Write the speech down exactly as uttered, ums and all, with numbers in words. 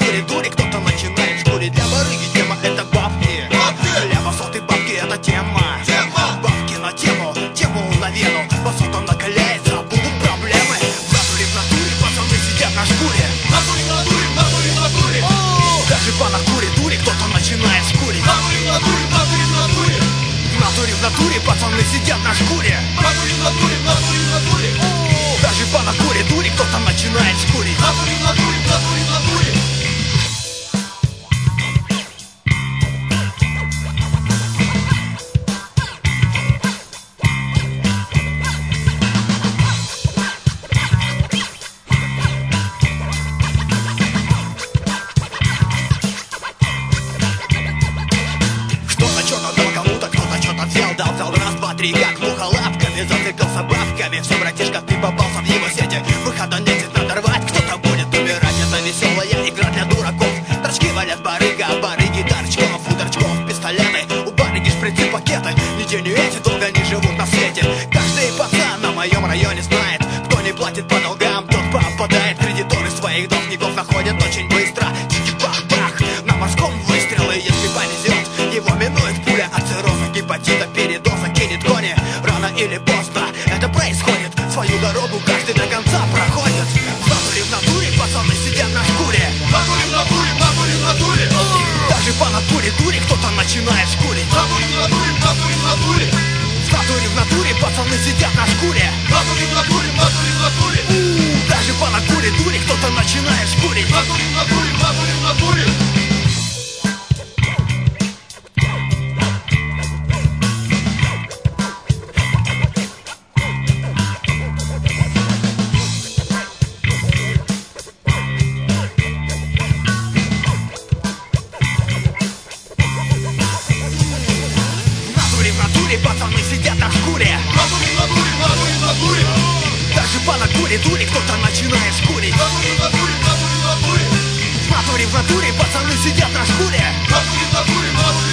натуре дури кто-то начинает шкурить. Для барыги тема это бабки, для басоты бабки это тема. Бабки на тему, тему на вену. Басота накаляется, будут проблемы. В натуре, в натуре пацаны сидят на шкуре. В натуре, в натуре, в натуре, в натуре. Даже по накуре дури кто-то начинает шкурить. В натуре, в натуре, в натуре, в натуре. В натуре, в натуре пацаны сидят на шкуре. В натуре, в натуре, в натуре, в натуре. Даже по накуре дури кто-то начинает шкурить. В натуре, в натуре, в натуре, в натуре. Дал, дал раз, два, три, как муха лапками. Зацепился бабками. Все, братишка, ты попался в его сети. Выхода нет, надорвать. Кто-то будет умирать. Это веселая игра для дураков. Торчки валят барыга, барыги торчков. У торчков пистолеты, у барыги шприцы, пакеты. Ни день ни эти долго не живут на свете. Каждый пацан на моем районе знает, кто не платит по долгам, тот попадает. Кредиторы своих должников находят очень быстро. Чики-бах-бах, на морском выстрелы. Если повезет, его минует пуля от цирроза, гепатита, передоза, кинет кони. Рано или поздно это происходит. Свою дорогу каждый до конца проходит. В натуре, в натуре пацаны сидят на шкуре. В натуре, в натуре, в натуре, в натуре. Даже по натуре дури кто-то начинает шкурить. В натуре, в натуре, в натуре, в натуре. В натуре, в натуре пацаны сидят на шкуре. В натуре, в натуре, в натуре, в натуре. Даже по натуре дури кто-то начинает шкурить. В натуре, в натуре, в натуре, в натуре. Пацаны сидят на шкуре. В натуре, в натуре, в натуре, в натуре. Даже по накуре дури кто-то начинает шкурить. В натуре, в натуре, в натуре, в натуре. В натуре, в натуре пацаны сидят на шкуре. В натуре, в натуре, в натуре.